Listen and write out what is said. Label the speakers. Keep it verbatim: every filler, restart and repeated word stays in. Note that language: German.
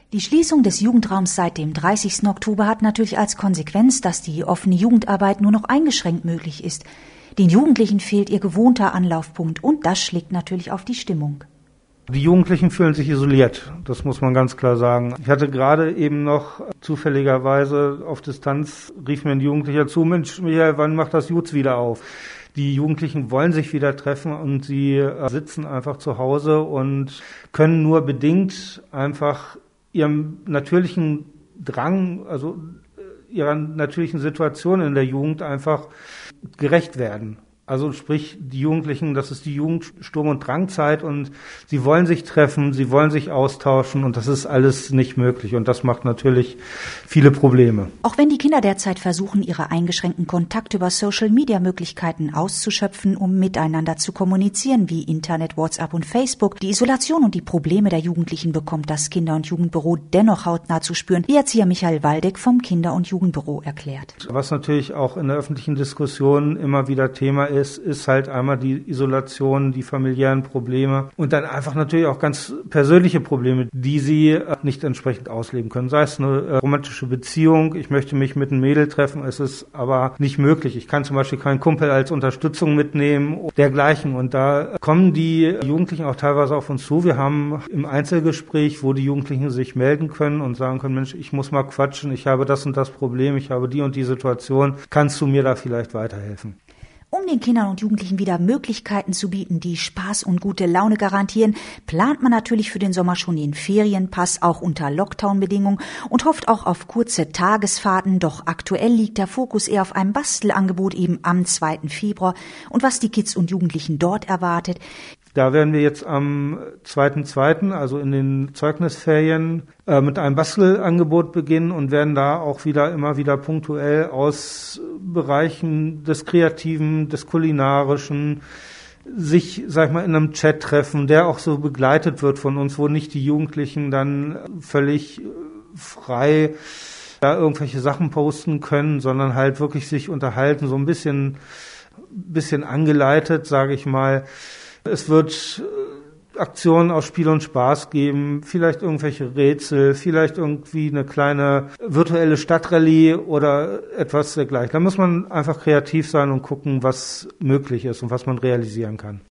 Speaker 1: Die Schließung des Jugendraums seit dem dreißigsten Oktober hat natürlich als Konsequenz, dass die offene Jugendarbeit nur noch eingeschränkt möglich ist. Den Jugendlichen fehlt ihr gewohnter Anlaufpunkt und das schlägt natürlich auf die Stimmung.
Speaker 2: Die Jugendlichen fühlen sich isoliert, das muss man ganz klar sagen. Ich hatte gerade eben noch zufälligerweise auf Distanz, rief mir ein Jugendlicher zu, Mensch, Michael, wann macht das Jutz wieder auf? Die Jugendlichen wollen sich wieder treffen und sie sitzen einfach zu Hause und können nur bedingt einfach ihrem natürlichen Drang, also ihrer natürlichen Situation in der Jugend einfach gerecht werden. Also sprich, die Jugendlichen, das ist die Jugendsturm- und Drangzeit und sie wollen sich treffen, sie wollen sich austauschen und das ist alles nicht möglich und das macht natürlich viele Probleme.
Speaker 1: Auch wenn die Kinder derzeit versuchen, ihre eingeschränkten Kontakte über Social-Media-Möglichkeiten auszuschöpfen, um miteinander zu kommunizieren, wie Internet, WhatsApp und Facebook, die Isolation und die Probleme der Jugendlichen bekommt das Kinder- und Jugendbüro dennoch hautnah zu spüren, wie Erzieher Michael Waldeck vom Kinder- und Jugendbüro erklärt.
Speaker 2: Was natürlich auch in der öffentlichen Diskussion immer wieder Thema ist, ist, ist halt einmal die Isolation, die familiären Probleme und dann einfach natürlich auch ganz persönliche Probleme, die sie nicht entsprechend ausleben können. Sei es eine romantische Beziehung, ich möchte mich mit einem Mädel treffen, es ist aber nicht möglich. Ich kann zum Beispiel keinen Kumpel als Unterstützung mitnehmen, dergleichen. Und da kommen die Jugendlichen auch teilweise auf uns zu. Wir haben im Einzelgespräch, wo die Jugendlichen sich melden können und sagen können, Mensch, ich muss mal quatschen, ich habe das und das Problem, ich habe die und die Situation, kannst du mir da vielleicht weiterhelfen?
Speaker 1: Um den Kindern und Jugendlichen wieder Möglichkeiten zu bieten, die Spaß und gute Laune garantieren, plant man natürlich für den Sommer schon den Ferienpass, auch unter Lockdown-Bedingungen und hofft auch auf kurze Tagesfahrten. Doch aktuell liegt der Fokus eher auf einem Bastelangebot eben am zweiten Februar und was die Kids und Jugendlichen dort erwartet.
Speaker 2: Da werden wir jetzt am zweiten zweiten, also in den Zeugnisferien, äh, mit einem Bastelangebot beginnen und werden da auch wieder immer wieder punktuell aus Bereichen des Kreativen, des Kulinarischen sich, sag ich mal, in einem Chat treffen, der auch so begleitet wird von uns, wo nicht die Jugendlichen dann völlig frei da irgendwelche Sachen posten können, sondern halt wirklich sich unterhalten, so ein bisschen, bisschen angeleitet, sage ich mal. Es wird Aktionen aus Spiel und Spaß geben, vielleicht irgendwelche Rätsel, vielleicht irgendwie eine kleine virtuelle Stadtrallye oder etwas dergleichen. Da muss man einfach kreativ sein und gucken, was möglich ist und was man realisieren kann.